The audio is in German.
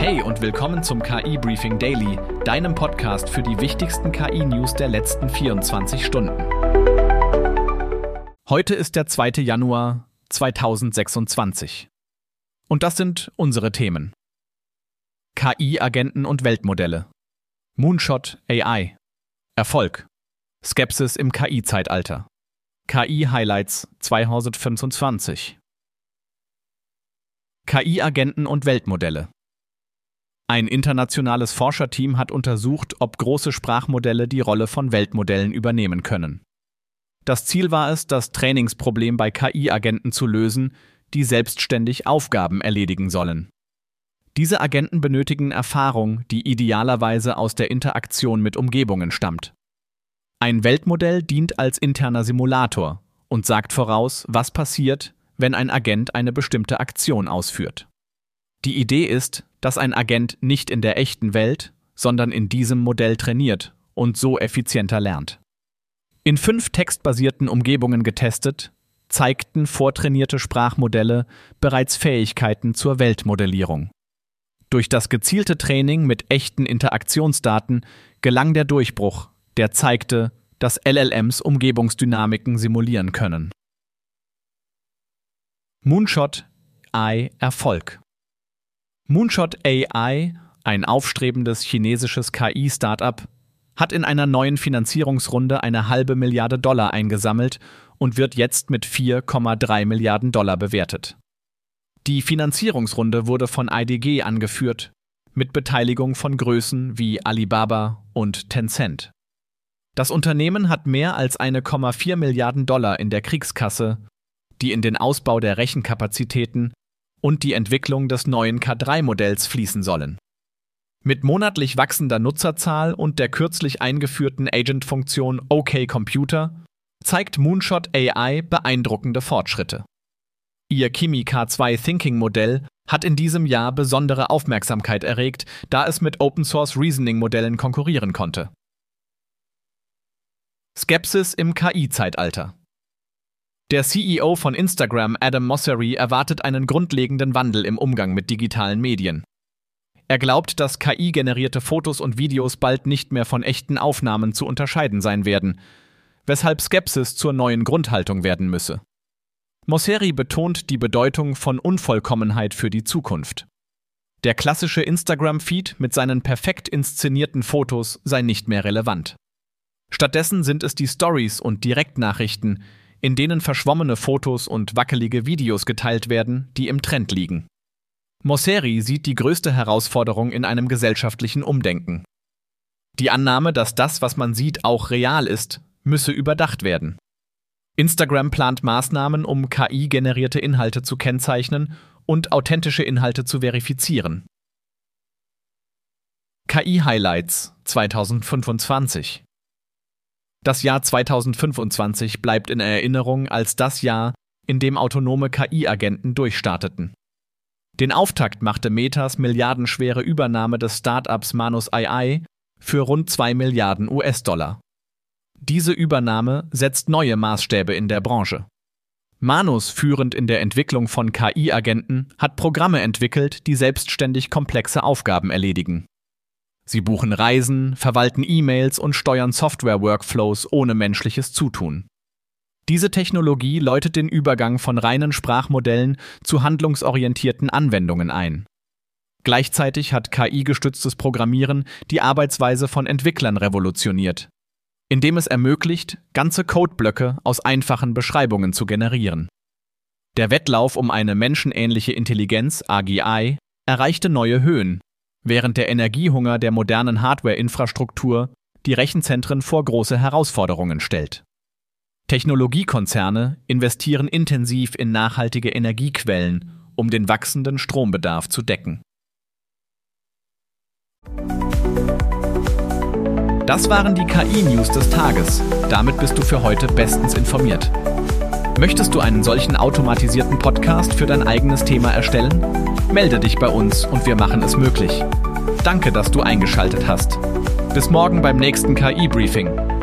Hey und willkommen zum KI Briefing Daily, deinem Podcast für die wichtigsten KI-News der letzten 24 Stunden. Heute ist der 2. Januar 2026. Und das sind unsere Themen. KI-Agenten und Weltmodelle. Moonshot AI. Erfolg. Skepsis im KI-Zeitalter. KI-Highlights 2025. KI-Agenten und Weltmodelle. Ein internationales Forscherteam hat untersucht, ob große Sprachmodelle die Rolle von Weltmodellen übernehmen können. Das Ziel war es, das Trainingsproblem bei KI-Agenten zu lösen, die selbstständig Aufgaben erledigen sollen. Diese Agenten benötigen Erfahrung, die idealerweise aus der Interaktion mit Umgebungen stammt. Ein Weltmodell dient als interner Simulator und sagt voraus, was passiert, wenn ein Agent eine bestimmte Aktion ausführt. Die Idee ist, dass ein Agent nicht in der echten Welt, sondern in diesem Modell trainiert und so effizienter lernt. In 5 textbasierten Umgebungen getestet, zeigten vortrainierte Sprachmodelle bereits Fähigkeiten zur Weltmodellierung. Durch das gezielte Training mit echten Interaktionsdaten gelang der Durchbruch, der zeigte, dass LLMs Umgebungsdynamiken simulieren können. Moonshot AI Erfolg. Moonshot AI, ein aufstrebendes chinesisches KI-Startup, hat in einer neuen Finanzierungsrunde eine $500 Milliarden eingesammelt und wird jetzt mit $4,3 Milliarden bewertet. Die Finanzierungsrunde wurde von IDG angeführt, mit Beteiligung von Größen wie Alibaba und Tencent. Das Unternehmen hat mehr als $1,4 Milliarden in der Kriegskasse, die in den Ausbau der Rechenkapazitäten und die Entwicklung des neuen K3-Modells fließen sollen. Mit monatlich wachsender Nutzerzahl und der kürzlich eingeführten Agent-Funktion OK Computer zeigt Moonshot AI beeindruckende Fortschritte. Ihr Kimi K2 Thinking-Modell hat in diesem Jahr besondere Aufmerksamkeit erregt, da es mit Open-Source-Reasoning-Modellen konkurrieren konnte. Skepsis im KI-Zeitalter. Der CEO von Instagram, Adam Mosseri, erwartet einen grundlegenden Wandel im Umgang mit digitalen Medien. Er glaubt, dass KI-generierte Fotos und Videos bald nicht mehr von echten Aufnahmen zu unterscheiden sein werden, weshalb Skepsis zur neuen Grundhaltung werden müsse. Mosseri betont die Bedeutung von Unvollkommenheit für die Zukunft. Der klassische Instagram-Feed mit seinen perfekt inszenierten Fotos sei nicht mehr relevant. Stattdessen sind es die Stories und Direktnachrichten, in denen verschwommene Fotos und wackelige Videos geteilt werden, die im Trend liegen. Mosseri sieht die größte Herausforderung in einem gesellschaftlichen Umdenken. Die Annahme, dass das, was man sieht, auch real ist, müsse überdacht werden. Instagram plant Maßnahmen, um KI-generierte Inhalte zu kennzeichnen und authentische Inhalte zu verifizieren. KI-Highlights 2025. Das Jahr 2025 bleibt in Erinnerung als das Jahr, in dem autonome KI-Agenten durchstarteten. Den Auftakt machte Metas milliardenschwere Übernahme des Startups Manus AI für rund $2 Milliarden. Diese Übernahme setzt neue Maßstäbe in der Branche. Manus, führend in der Entwicklung von KI-Agenten, hat Programme entwickelt, die selbstständig komplexe Aufgaben erledigen. Sie buchen Reisen, verwalten E-Mails und steuern Software-Workflows ohne menschliches Zutun. Diese Technologie läutet den Übergang von reinen Sprachmodellen zu handlungsorientierten Anwendungen ein. Gleichzeitig hat KI-gestütztes Programmieren die Arbeitsweise von Entwicklern revolutioniert, indem es ermöglicht, ganze Codeblöcke aus einfachen Beschreibungen zu generieren. Der Wettlauf um eine menschenähnliche Intelligenz, AGI, erreichte neue Höhen, während der Energiehunger der modernen Hardware-Infrastruktur die Rechenzentren vor große Herausforderungen stellt. Technologiekonzerne investieren intensiv in nachhaltige Energiequellen, um den wachsenden Strombedarf zu decken. Das waren die KI-News des Tages. Damit bist du für heute bestens informiert. Möchtest du einen solchen automatisierten Podcast für dein eigenes Thema erstellen? Melde dich bei uns und wir machen es möglich. Danke, dass du eingeschaltet hast. Bis morgen beim nächsten KI-Briefing.